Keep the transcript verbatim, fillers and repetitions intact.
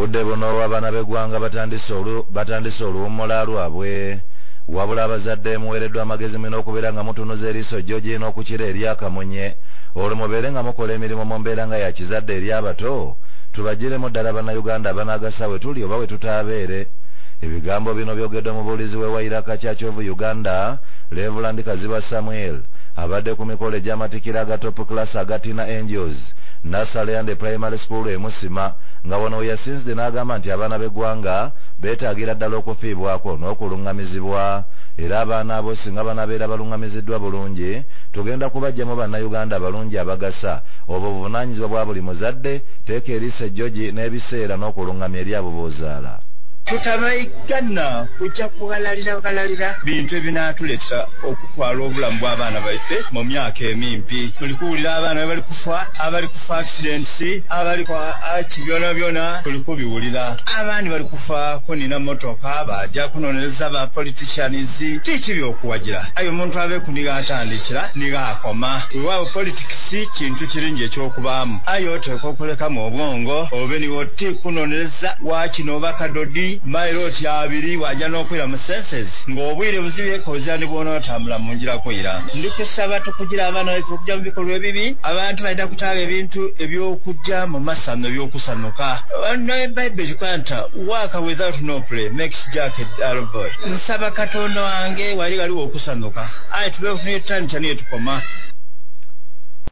obudde buno w'abaana b'eggwanga batandise oluwummula lwabwe wabula abazadde muweereddwa amagezi mino okubeera nga mutunuza eriiso George n'okukira eri akamunye olwo mubeere nga mukola emirimu mu mbeera nga ya kizadde eri abato tubagiremu ddala bannayuganda abanaagasa we tuli oba we tutaabeere. Ebigambo bino byogeddwa mu buulizi we Wairaka Church of Uganda Reverend Kaziba Samuel abadde ku mikolo egy'amatikkira aga top class agatina Angels Nursery and Primary School e Musima nga wano we yasinzidde n'agamba nti abaana b'eggwanga beetaagira ddala okufiibwako n'okulungamizibwa era abaana abo singa banabeera balungamiziddwa bulungi tugenda kubajjamu bannayuganda abalungi abagasa obwo buvunaanyizibwa bwa buli muzadde teeka eriiso George n'ebiseera n'okulungamya eri abo b'ozaala. Tutabaigana kujja kugalalira galalira bintu ebinaatuleeta okutwala obulamu bw'abaana baffe mu myaka emimpi. Tuli kuwulira abaana bali kufa abali kufa accidents abali kwa kibyona byona tuli kubiwulira abandi bali kufa kunina motoka bajja kunoonyereza ba politicians tiki byokuwagira ayo omuntu abe kuniga atandikira niga akoma weewaawo politics kintu kirungi ekyokubaamu ayo oteeka okulekamu obwongo obe niwo ti kunoonyereza wakino bakadodi mailoti abiri wajja n'okwira mu senses ng'obwire buzibye kozani bw'onootambula mu ngira kwira. Ndi kusaba tukugira abaana baffe okujja mu bikolwa ebibi abantu balina kutaaga ebintu eby'okujja mu masano by'okusanuka. Bayibuli kikwanta work without no play makes Jack a dull boy. Nsaba Katonda wange wali galiwo okusanuka aye tube kunetandikira niyo tukoma